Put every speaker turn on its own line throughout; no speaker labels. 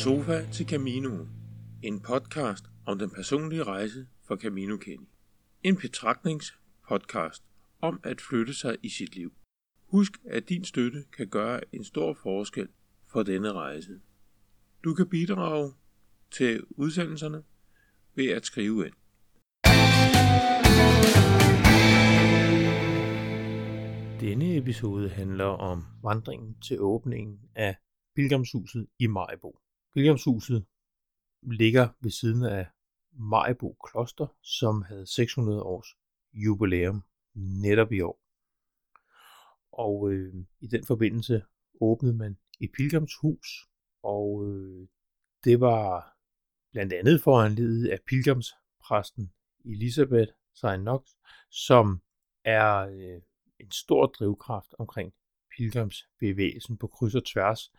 sofa til Caminoen. En podcast om den personlige rejse for Camino Kenny. En betragtningspodcast om at flytte sig i sit liv. Husk, at din støtte kan gøre en stor forskel for denne rejse. Du kan bidrage til udsendelserne ved at skrive ind. Denne episode handler om vandringen til åbningen af Pilgrimshuset i Maribo. Pilgrimshuset ligger ved siden af Maribo Kloster, som havde 600 års jubilæum netop i år. Og i den forbindelse åbnede man et pilgrimshus, og det var blandt andet foranlediget af pilgrimspræsten Elisabeth Sejnox, som er en stor drivkraft omkring pilgrimsbevægelsen på kryds og tværs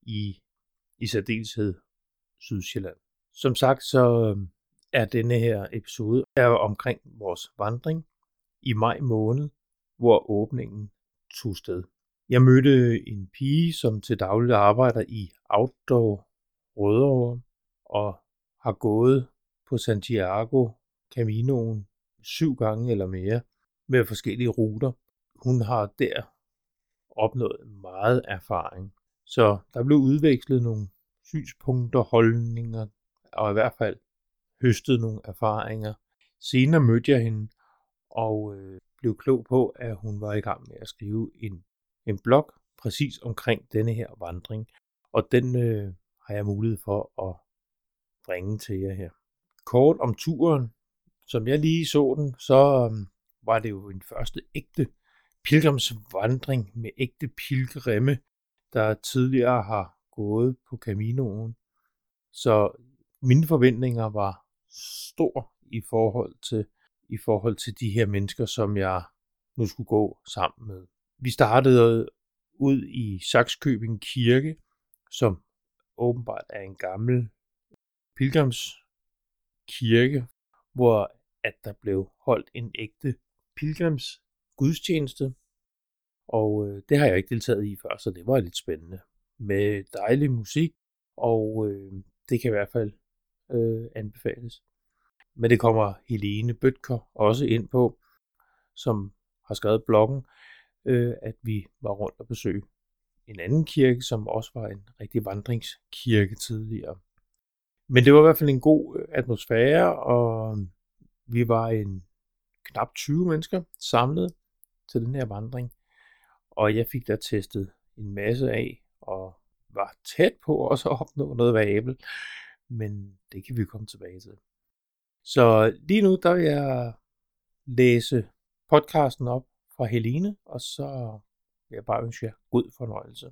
i særdeleshed Sydsjælland. Som sagt, så er denne her episode omkring vores vandring i maj måned, hvor åbningen tog sted. Jeg mødte en pige, som til daglig arbejder i Outdoor Rødovre og har gået på Santiago Caminoen 7 gange eller mere med forskellige ruter. Hun har der opnået meget erfaring. Så der blev udvekslet nogle synspunkter, holdninger og i hvert fald høstet nogle erfaringer. Senere mødte jeg hende og blev klog på, at hun var i gang med at skrive en blog præcis omkring denne her vandring. Og den har jeg mulighed for at bringe til jer her. Kort om turen. Som jeg lige så den, så var det jo en første ægte pilgrimsvandring med ægte pilgrimme, der tidligere har gået på Caminoen. Så mine forventninger var stor i forhold til de her mennesker, som jeg nu skulle gå sammen med. Vi startede ud i Sakskøbing Kirke, som åbenbart er en gammel pilgrimskirke, hvor at der blev holdt en ægte pilgrimsgudstjeneste. Og det har jeg ikke deltaget i før, så det var lidt spændende. Med dejlig musik, og det kan i hvert fald anbefales. Men det kommer Helene Bødker også ind på, som har skrevet bloggen, at vi var rundt og besøge en anden kirke, som også var en rigtig vandringskirke tidligere. Men det var i hvert fald en god atmosfære, og vi var en knap 20 mennesker samlet til den her vandring. Og jeg fik da testet en masse af, og var tæt på også at opnå noget variabel. Men det kan vi komme tilbage til. Så lige nu, der vil jeg læse podcasten op fra Helene, og så vil jeg bare ønske jer god fornøjelse.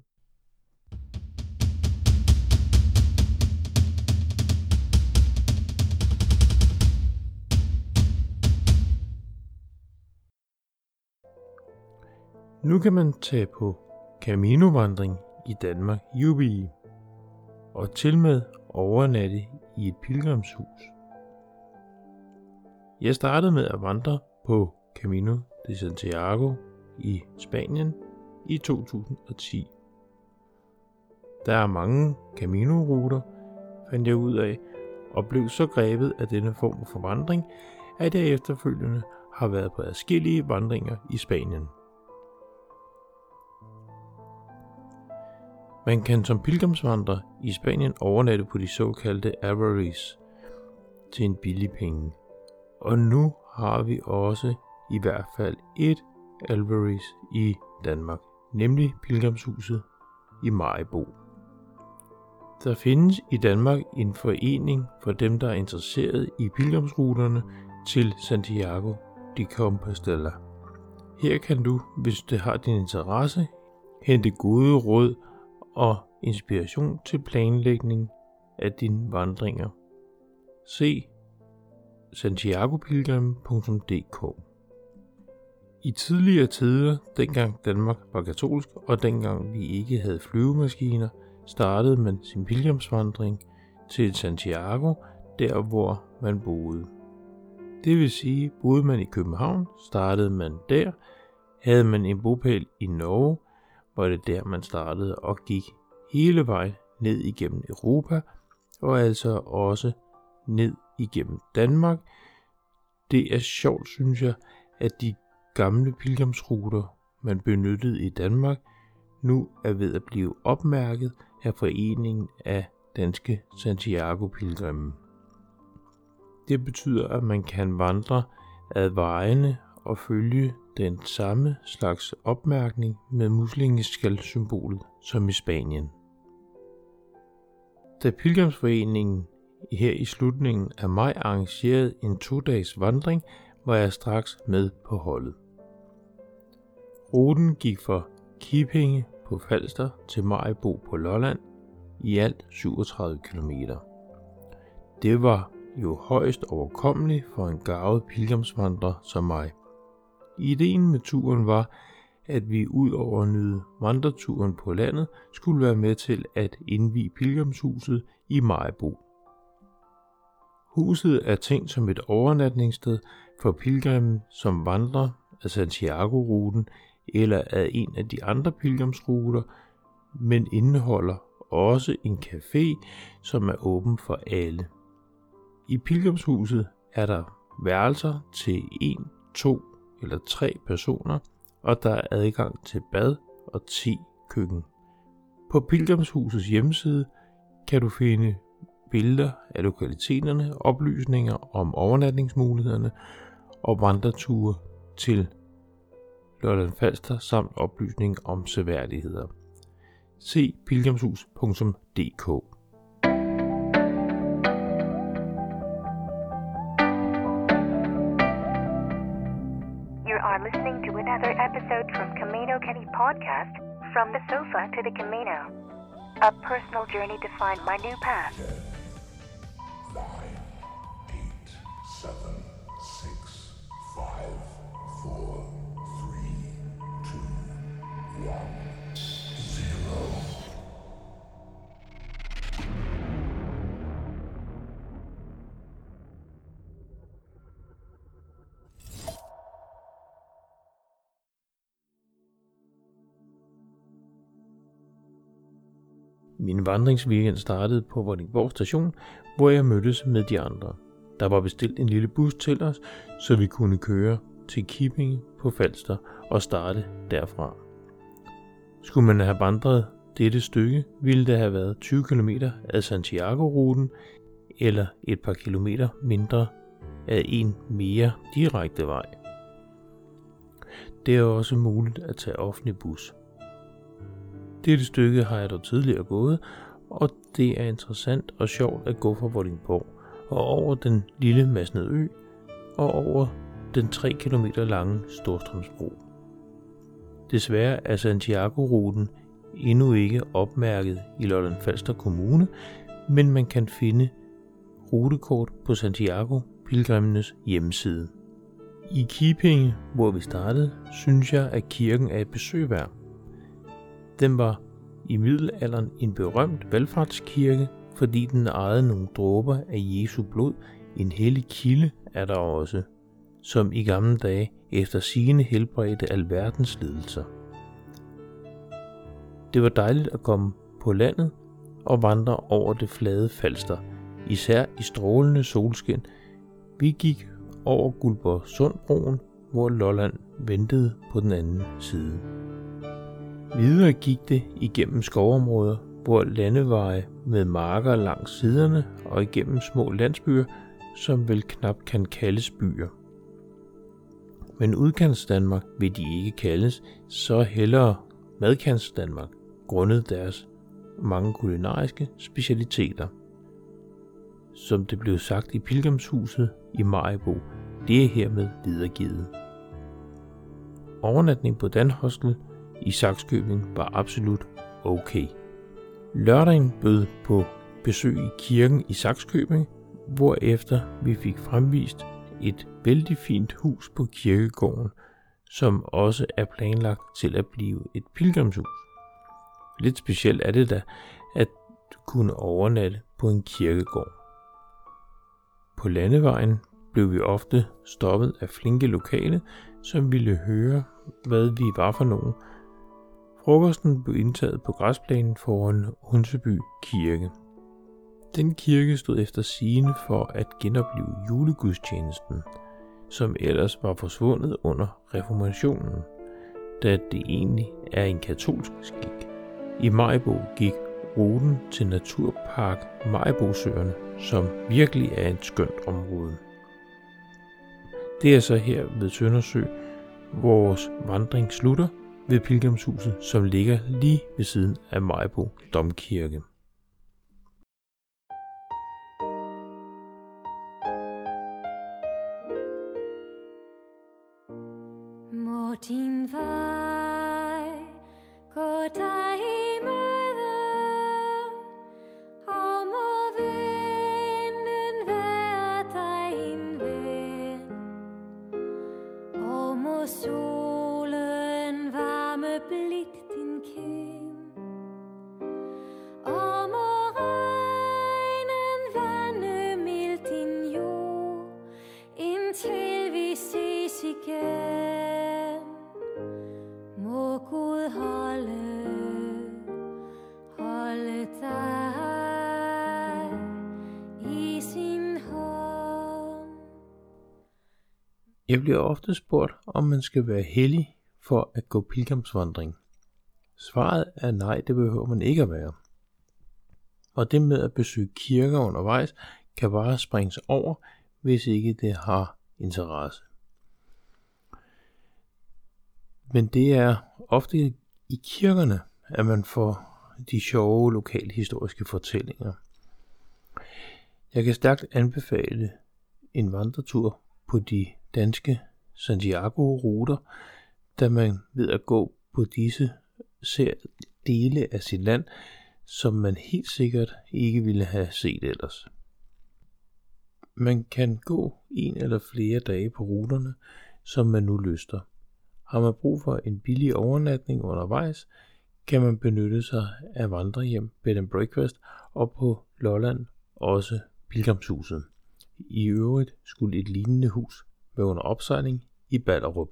Nu kan man tage på Camino-vandring i Danmark, jubi, og til med overnatte i et pilgrimshus. Jeg startede med at vandre på Camino de Santiago i Spanien i 2010. Der er mange Camino-ruter, fandt jeg ud af, og blev så grebet af denne form for vandring, at jeg efterfølgende har været på adskillige vandringer i Spanien. Man kan som pilgrimsvandrer i Spanien overnatte på de såkaldte Albergues til en billig penge. Og nu har vi også i hvert fald et Albergues i Danmark, nemlig Pilgrimshuset i Maribo. Der findes i Danmark en forening for dem, der er interesseret i pilgrimsruterne til Santiago de Compostela. Her kan du, hvis det har din interesse, hente gode råd og inspiration til planlægning af dine vandringer. Se santiagopilgrim.dk. I tidligere tider, dengang Danmark var katolsk, og dengang vi ikke havde flyvemaskiner, startede man sin pilgrimsvandring til Santiago, der hvor man boede. Det vil sige, boede man i København, startede man der, havde man en bopæl i Norge, var det der man startede og gik hele vejen ned igennem Europa og altså også ned igennem Danmark. Det er sjovt, synes jeg, at de gamle pilgrimsruter, man benyttede i Danmark, nu er ved at blive opmærket af Foreningen af Danske Santiago-pilgrimme. Det betyder, at man kan vandre ad vejene og følge den samme slags opmærkning med muslingeskal-symbolet som i Spanien. Da Pilgrimsforeningen her i slutningen af maj arrangerede en 2-dages vandring, var jeg straks med på holdet. Ruten gik fra Kippinge på Falster til Maribo på Lolland, i alt 37 km. Det var jo højst overkommeligt for en garvet pilgrimsvandrer som mig. Ideen med turen var, at vi ud over at nyde vandreturen på landet, skulle være med til at indvie pilgrimshuset i Maribo. Huset er tænkt som et overnatningssted for pilgrimme, som vandrer af Santiago-ruten eller af en af de andre pilgrimsruter, men indeholder også en café, som er åben for alle. I pilgrimshuset er der værelser til 1, 2 eller 3 personer, og der er adgang til bad og te-køkken. På pilgrimshusets hjemmeside kan du finde billeder af lokaliteterne, oplysninger om overnatningsmulighederne og vandreture til Lolland Falster samt oplysning om seværdigheder. Se pilgrimshus.dk.
You are listening to another episode from Camino Kenny Podcast, From the Sofa to the Camino. A personal journey to find my new path.
10, 9, 8, 7, 6, 5, 4, 3, 2, 1, 0.
Min vandringsweekend startede på Vordingborg station, hvor jeg mødtes med de andre. Der var bestilt en lille bus til os, så vi kunne køre til Kippinge på Falster og starte derfra. Skulle man have vandret dette stykke, ville det have været 20 km af Santiago-ruten eller et par kilometer mindre af en mere direkte vej. Det er også muligt at tage offentlig bus. Dette stykke har jeg dog tidligere gået, og det er interessant og sjovt at gå fra Vordingborg og over den lille Masnedø og over den 3 km lange Storstrømsbro. Desværre er Santiago-ruten endnu ikke opmærket i Lolland Falster Kommune, men man kan finde rutekort på Santiago-pilgrimmenes hjemmeside. I Kippinge, hvor vi startede, synes jeg, at kirken er et besøg værd. Den var i middelalderen en berømt valfartskirke, fordi den ejede nogle dråber af Jesu blod. En hellig kilde er der også, som i gamle dage efter sigende helbredte alverdens lidelser. Det var dejligt at komme på landet og vandre over det flade Falster, især i strålende solskin. Vi gik over Guldborgsundbroen, hvor Lolland ventede på den anden side. Videre gik det igennem skovområder, hvor landeveje med marker langs siderne og igennem små landsbyer, som vel knap kan kaldes byer. Men udkantsdanmark vil de ikke kaldes, så hellere madkantsdanmark, grundet deres mange kulinariske specialiteter. Som det blev sagt i pilgrimshuset i Maribo, det er hermed videregivet. Overnatning på Danhostel i Sakskøbing var absolut okay. Lørdagen bød på besøg i kirken i Sakskøbing, hvorefter vi fik fremvist et vældig fint hus på kirkegården, som også er planlagt til at blive et pilgrimshus. Lidt specielt er det da, at kunne overnatte på en kirkegård. På landevejen blev vi ofte stoppet af flinke lokale, som ville høre, hvad vi var for nogen. Frokosten blev indtaget på græsplænen foran Hunseby Kirke. Den kirke stod efter sigende for at genoplive julegudstjenesten, som ellers var forsvundet under reformationen, da det egentlig er en katolsk skik. I Maribo gik ruten til Naturpark Maribosøerne, som virkelig er et skønt område. Det er så her ved Søndersø, vores vandring slutter ved Pilgrimshuset, som ligger lige ved siden af Maribo Domkirke.
Må din vej gå dig i møde, og må vinden være dig en ven, og må solen varme blidt din kind, og må regnen vande mildt din jord, indtil vi ses igen. Må Gud holde dig i sin hånd.
Jeg bliver ofte spurgt, om man skal være hellig for at gå pilgrimsvandring. Svaret er nej, det behøver man ikke at være. Og det med at besøge kirker undervejs, kan bare springes over, hvis ikke det har interesse. Men det er ofte i kirkerne, at man får de sjove lokalhistoriske fortællinger. Jeg kan stærkt anbefale en vandretur på de danske Santiago-ruter, da man ved at gå på disse ser dele af sit land, som man helt sikkert ikke ville have set ellers. Man kan gå en eller flere dage på ruterne, som man nu lyster. Har man brug for en billig overnatning undervejs, kan man benytte sig af vandrehjem, bed and breakfast, og på Lolland også Pilgrimshuset. I øvrigt skulle et lignende hus være under opsejling i Ballerup.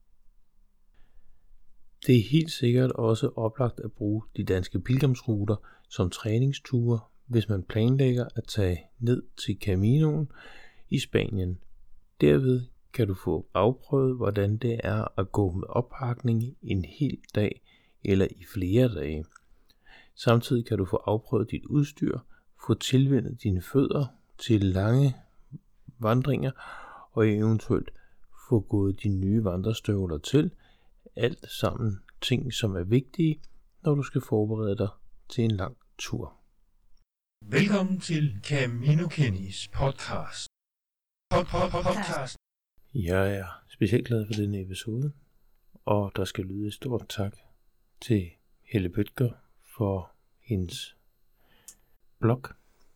Det er helt sikkert også oplagt at bruge de danske pilgrimsruter som træningsture, hvis man planlægger at tage ned til Caminoen i Spanien. Derved kan du få afprøvet, hvordan det er at gå med oppakning en hel dag eller i flere dage. Samtidig kan du få afprøvet dit udstyr, få tilvænnet dine fødder til lange vandringer og eventuelt få gået dine nye vandrestøvler til. Alt sammen ting, som er vigtige, når du skal forberede dig til en lang tur.
Velkommen til Camino Kennys podcast. Podcast.
Jeg er specielt glad for denne episode, og der skal lyde et stort tak til Helle Bødker for hendes blog,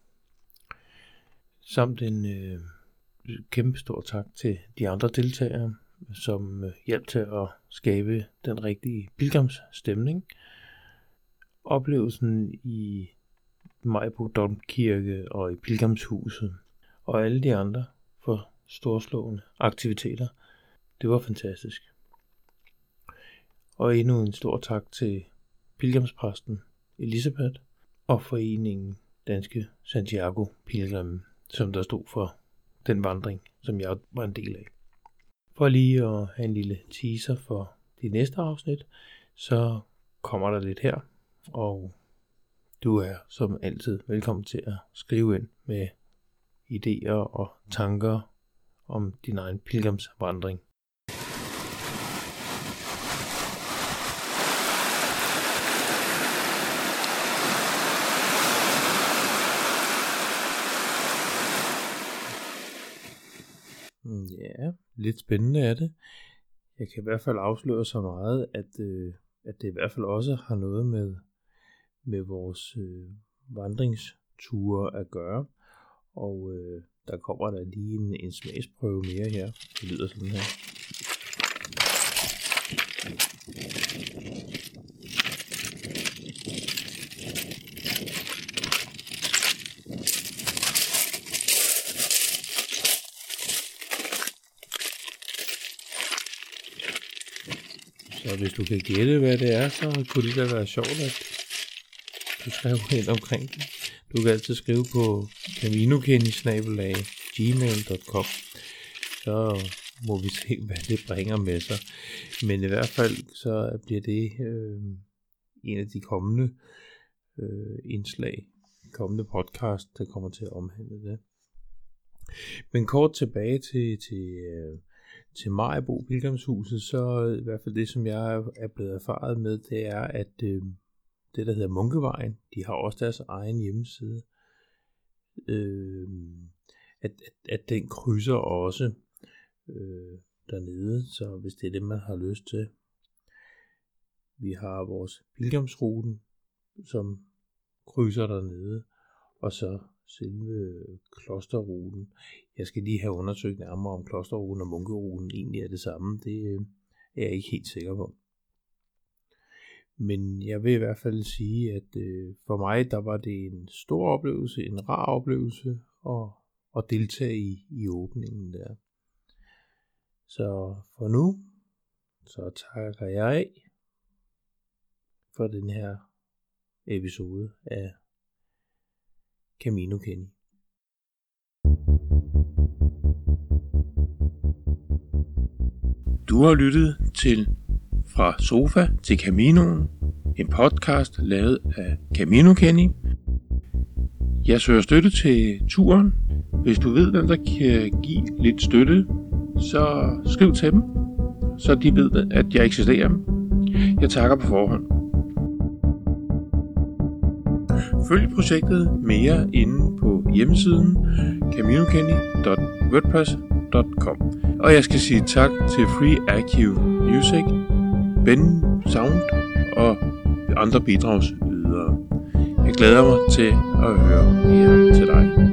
samt en kæmpe stor tak til de andre deltagere, som hjalp til at skabe den rigtige pilgrimsstemning. Oplevelsen i Maribo Domkirke og i Pilgrimshuset og alle de andre for storslående aktiviteter, det var fantastisk. Og endnu en stor tak til pilgrimspræsten Elisabeth og foreningen Danske Santiago Pilgrimme, som der stod for den vandring, som jeg var en del af. For lige at have en lille teaser for de næste afsnit, så kommer der lidt her, og du er som altid velkommen til at skrive ind med idéer og tanker om din egen pilgrimsvandring. Ja, lidt spændende er det. Jeg kan i hvert fald afsløre så meget, at det i hvert fald også har noget med vores vandringsture at gøre. Og der kommer der lige en smagsprøve mere her. Det lyder sådan her. Så hvis du kan gætte, hvad det er, så kunne det da være sjovt, at du skrev ind omkring det. Du kan altid skrive på caminokenny@gmail.com. Så må vi se, hvad det bringer med sig. Men i hvert fald så bliver det en af de kommende indslag, kommende podcast, der kommer til at omhandle det. Men kort tilbage til Maribo Pilgrimshuset, så i hvert fald det, som jeg er blevet erfaret med, det er, at det, der hedder Munkevejen, de har også deres egen hjemmeside, at den krydser også dernede, så hvis det er det, man har lyst til. Vi har vores pilgrimsruten, som krydser dernede, og så selve klosterruten. Jeg skal lige have undersøgt nærmere, om klosterruten og munkeruten egentlig er det samme. Det er jeg ikke helt sikker på. Men jeg vil i hvert fald sige, at for mig, der var det en stor oplevelse, en rar oplevelse at deltage i åbningen der. Så for nu, så takker jeg af for den her episode af Camino Kenny.
Du har lyttet til Fra Sofa til Caminoen, en podcast lavet af Camino Kenny. Jeg søger støtte til turen. Hvis du ved, hvem der kan give lidt støtte, så skriv til dem, så de ved, at jeg eksisterer. Jeg takker på forhånd. Følg projektet mere inde på hjemmesiden caminokenny.wordpress.com. Og jeg skal sige tak til Free IQ Music, Ben Sound og andre bidragsydere. Jeg glæder mig til at høre mere til dig.